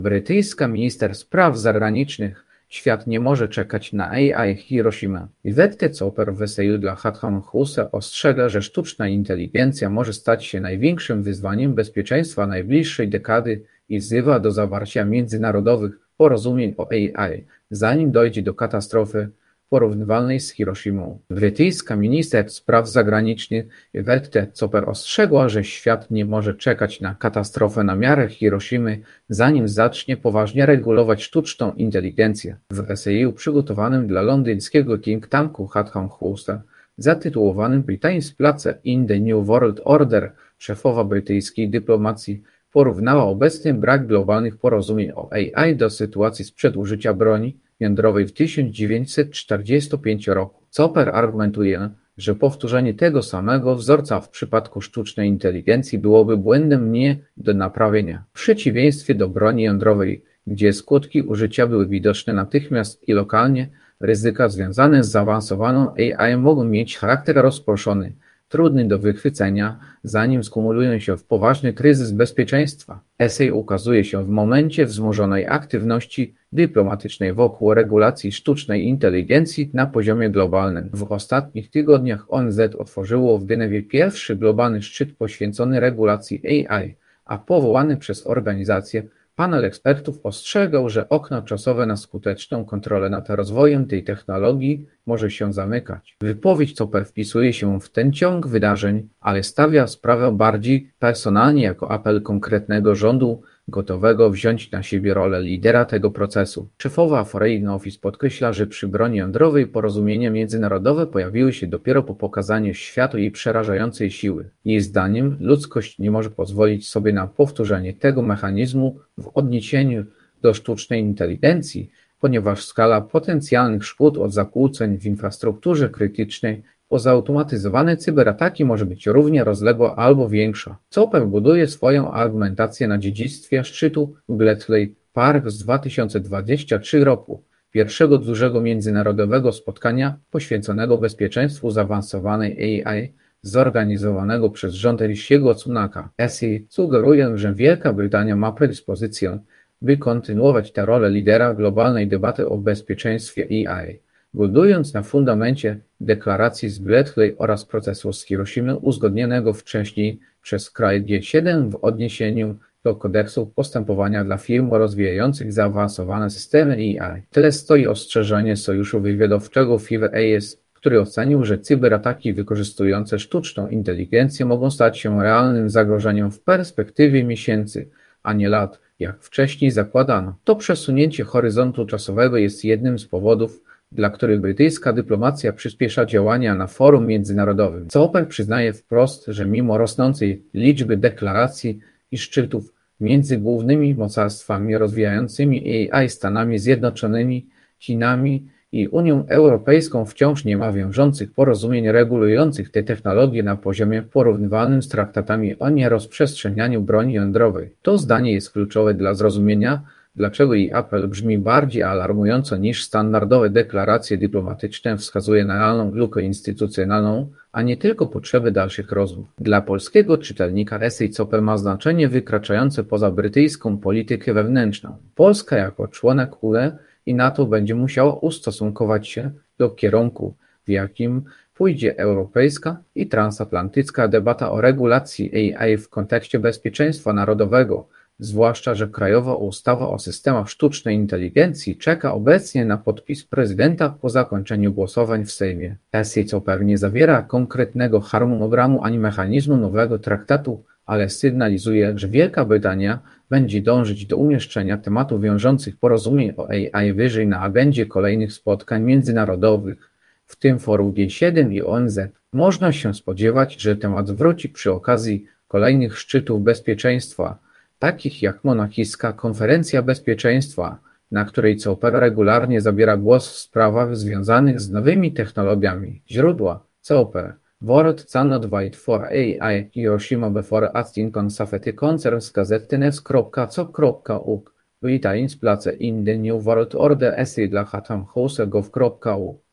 Brytyjska minister spraw zagranicznych Świat nie może czekać na AI Hiroshima. Yvette Cooper w eseju dla Chatham House ostrzega, że sztuczna inteligencja może stać się największym wyzwaniem bezpieczeństwa najbliższej dekady i wzywa do zawarcia międzynarodowych porozumień o AI, zanim dojdzie do katastrofy porównywalnej z Hiroshimą. Brytyjska minister spraw zagranicznych Yvette Cooper ostrzegła, że świat nie może czekać na katastrofę na miarę Hiroshimy, zanim zacznie poważnie regulować sztuczną inteligencję. W eseju przygotowanym dla londyńskiego think tanku Chatham House zatytułowanym Britain's Place in the New World Order szefowa brytyjskiej dyplomacji porównała obecny brak globalnych porozumień o AI do sytuacji sprzed użycia broni jądrowej w 1945 roku. Cooper argumentuje, że powtórzenie tego samego wzorca w przypadku sztucznej inteligencji byłoby błędem nie do naprawienia. W przeciwieństwie do broni jądrowej, gdzie skutki użycia były widoczne natychmiast i lokalnie, ryzyka związane z zaawansowaną AI mogą mieć charakter rozproszony, trudny do wychwycenia, zanim skumulują się w poważny kryzys bezpieczeństwa. Esej ukazuje się w momencie wzmożonej aktywności dyplomatycznej wokół regulacji sztucznej inteligencji na poziomie globalnym. W ostatnich tygodniach ONZ otworzyło w Genewie pierwszy globalny szczyt poświęcony regulacji AI, a powołany przez organizację panel ekspertów ostrzegał, że okno czasowe na skuteczną kontrolę nad rozwojem tej technologii może się zamykać. Wypowiedź Cooper wpisuje się w ten ciąg wydarzeń, ale stawia sprawę bardziej personalnie jako apel konkretnego rządu gotowego wziąć na siebie rolę lidera tego procesu. Szefowa Foreign Office podkreśla, że przy broni jądrowej porozumienia międzynarodowe pojawiły się dopiero po pokazaniu światu jej przerażającej siły. Jej zdaniem ludzkość nie może pozwolić sobie na powtórzenie tego mechanizmu w odniesieniu do sztucznej inteligencji, ponieważ skala potencjalnych szkód od zakłóceń w infrastrukturze krytycznej po zautomatyzowane cyberataki może być równie rozległa albo większa. Cooper buduje swoją argumentację na dziedzictwie szczytu Bletchley Park z 2023 roku, pierwszego dużego międzynarodowego spotkania poświęconego bezpieczeństwu zaawansowanej AI zorganizowanego przez rząd Rishiego Sunaka. Esej sugeruje, że Wielka Brytania ma predyspozycję, by kontynuować tę rolę lidera globalnej debaty o bezpieczeństwie AI, budując na fundamencie deklaracji z Bletchley oraz procesu z Hiroshimy uzgodnionego wcześniej przez kraj G7 w odniesieniu do kodeksu postępowania dla firm rozwijających zaawansowane systemy AI. W tle stoi ostrzeżenie Sojuszu Wywiadowczego FIVE-AS, który ocenił, że cyberataki wykorzystujące sztuczną inteligencję mogą stać się realnym zagrożeniem w perspektywie miesięcy, a nie lat, jak wcześniej zakładano. To przesunięcie horyzontu czasowego jest jednym z powodów, dla których brytyjska dyplomacja przyspiesza działania na forum międzynarodowym. Cooper przyznaje wprost, że mimo rosnącej liczby deklaracji i szczytów między głównymi mocarstwami rozwijającymi AI Stanami Zjednoczonymi, Chinami i Unią Europejską wciąż nie ma wiążących porozumień regulujących te technologie na poziomie porównywalnym z traktatami o nierozprzestrzenianiu broni jądrowej. To zdanie jest kluczowe dla zrozumienia, dlaczego jej apel brzmi bardziej alarmująco niż standardowe deklaracje dyplomatyczne, wskazuje na realną lukę instytucjonalną, a nie tylko potrzeby dalszych rozmów. Dla polskiego czytelnika esej Cooper ma znaczenie wykraczające poza brytyjską politykę wewnętrzną. Polska jako członek UE i NATO będzie musiała ustosunkować się do kierunku, w jakim pójdzie europejska i transatlantycka debata o regulacji AI w kontekście bezpieczeństwa narodowego, zwłaszcza że krajowa ustawa o systemach sztucznej inteligencji czeka obecnie na podpis prezydenta po zakończeniu głosowań w Sejmie. Esej Cooper nie zawiera konkretnego harmonogramu ani mechanizmu nowego traktatu, ale sygnalizuje, że Wielka Brytania będzie dążyć do umieszczenia tematów wiążących porozumień o AI wyżej na agendzie kolejnych spotkań międzynarodowych, w tym forum G7 i ONZ. Można się spodziewać, że temat wróci przy okazji kolejnych szczytów bezpieczeństwa, takich jak Monachijska Konferencja Bezpieczeństwa, na której Cooper regularnie zabiera głos w sprawach związanych z nowymi technologiami. Źródła Cooper World cannot wait for AI Hiroshima before acting on safety concerns gazettynews.co.uk Britain's Place in the New World Order esej dla Chatham House gov.uk